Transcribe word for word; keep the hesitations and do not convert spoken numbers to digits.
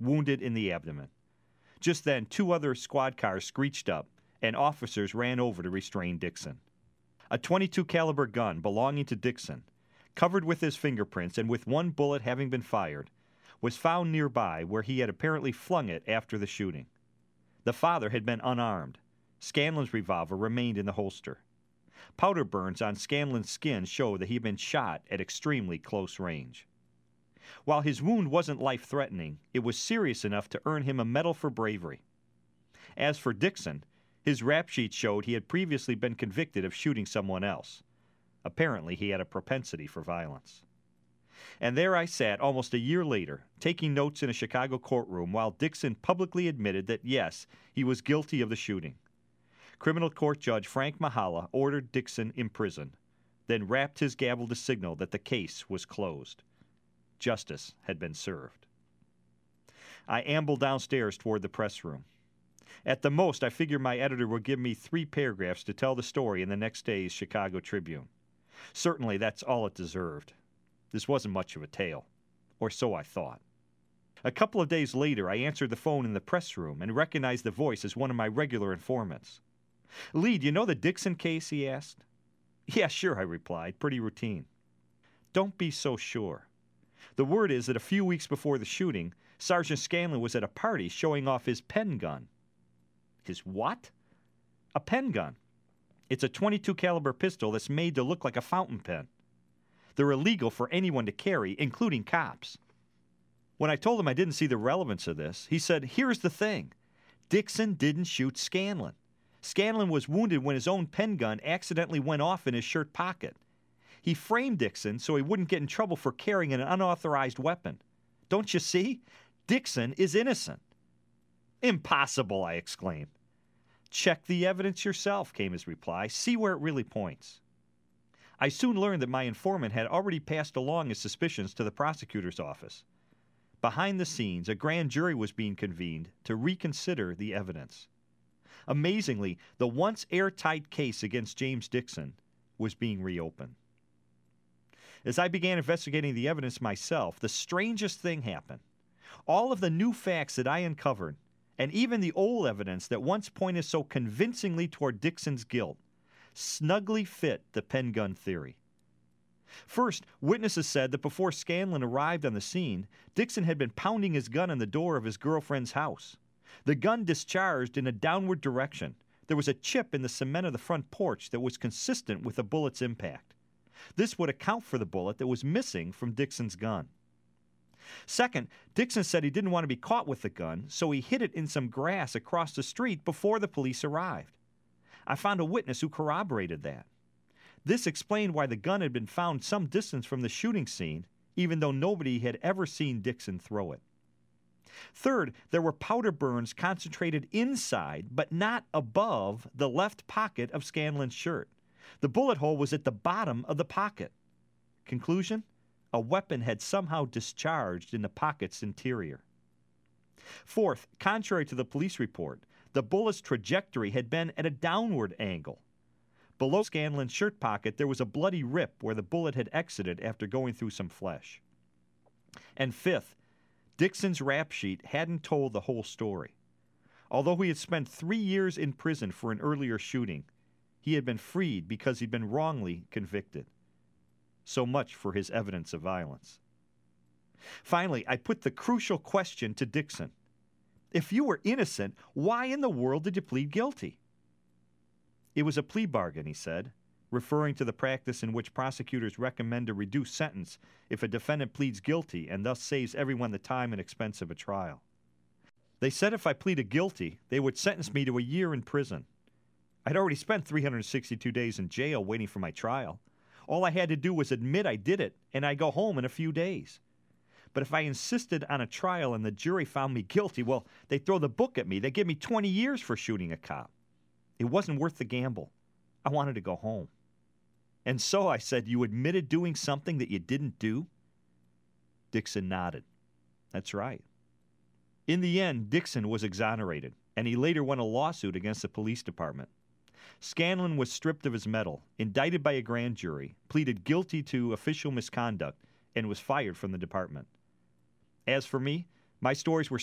wounded in the abdomen. Just then, two other squad cars screeched up, and officers ran over to restrain Dixon. A twenty-two caliber gun belonging to Dixon, covered with his fingerprints and with one bullet having been fired, was found nearby where he had apparently flung it after the shooting. The father had been unarmed. Scanlon's revolver remained in the holster. Powder burns on Scanlon's skin show that he had been shot at extremely close range. While his wound wasn't life-threatening, it was serious enough to earn him a medal for bravery. As for Dixon, his rap sheet showed he had previously been convicted of shooting someone else. Apparently, he had a propensity for violence. And there I sat almost a year later, taking notes in a Chicago courtroom while Dixon publicly admitted that, yes, he was guilty of the shooting. Criminal Court Judge Frank Mahala ordered Dixon imprisoned, then rapped his gavel to signal that the case was closed. Justice had been served. I ambled downstairs toward the press room. At the most, I figured my editor would give me three paragraphs to tell the story in the next day's Chicago Tribune. Certainly, that's all it deserved. This wasn't much of a tale, or so I thought. A couple of days later, I answered the phone in the press room and recognized the voice as one of my regular informants. "Lee, do you know the Dixon case?" he asked. "Yeah, sure," I replied. "Pretty routine." "Don't be so sure. The word is that a few weeks before the shooting, Sergeant Scanlon was at a party showing off his pen gun." "His what?" "A pen gun. It's a twenty-two caliber pistol that's made to look like a fountain pen. They're illegal for anyone to carry, including cops." When I told him I didn't see the relevance of this, he said, "Here's the thing. Dixon didn't shoot Scanlon. Scanlon was wounded when his own pen gun accidentally went off in his shirt pocket. He framed Dixon so he wouldn't get in trouble for carrying an unauthorized weapon. Don't you see? Dixon is innocent." "Impossible," I exclaimed. "Check the evidence yourself," came his reply. "See where it really points." I soon learned that my informant had already passed along his suspicions to the prosecutor's office. Behind the scenes, a grand jury was being convened to reconsider the evidence. Amazingly, the once airtight case against James Dixon was being reopened. As I began investigating the evidence myself, the strangest thing happened. All of the new facts that I uncovered, and even the old evidence that once pointed so convincingly toward Dixon's guilt, snugly fit the pen gun theory. First, witnesses said that before Scanlon arrived on the scene, Dixon had been pounding his gun on the door of his girlfriend's house. The gun discharged in a downward direction. There was a chip in the cement of the front porch that was consistent with the bullet's impact. This would account for the bullet that was missing from Dixon's gun. Second, Dixon said he didn't want to be caught with the gun, so he hid it in some grass across the street before the police arrived. I found a witness who corroborated that. This explained why the gun had been found some distance from the shooting scene, even though nobody had ever seen Dixon throw it. Third, there were powder burns concentrated inside, but not above, the left pocket of Scanlon's shirt. The bullet hole was at the bottom of the pocket. Conclusion? A weapon had somehow discharged in the pocket's interior. Fourth, contrary to the police report, the bullet's trajectory had been at a downward angle. Below Scanlon's shirt pocket, there was a bloody rip where the bullet had exited after going through some flesh. And fifth, Dixon's rap sheet hadn't told the whole story. Although he had spent three years in prison for an earlier shooting, he had been freed because he'd been wrongly convicted. So much for his evidence of violence. Finally, I put the crucial question to Dixon. If you were innocent, why in the world did you plead guilty? It was a plea bargain, he said, referring to the practice in which prosecutors recommend a reduced sentence if a defendant pleads guilty and thus saves everyone the time and expense of a trial. They said if I pleaded guilty, they would sentence me to a year in prison. I'd already spent three hundred sixty-two days in jail waiting for my trial. All I had to do was admit I did it, and I'd go home in a few days. But if I insisted on a trial and the jury found me guilty, well, they'd throw the book at me. They'd give me twenty years for shooting a cop. It wasn't worth the gamble. I wanted to go home. And so I said, you admitted doing something that you didn't do? Dixon nodded. That's right. In the end, Dixon was exonerated, and he later won a lawsuit against the police department. Scanlon was stripped of his medal, indicted by a grand jury, pleaded guilty to official misconduct, and was fired from the department. As for me, my stories were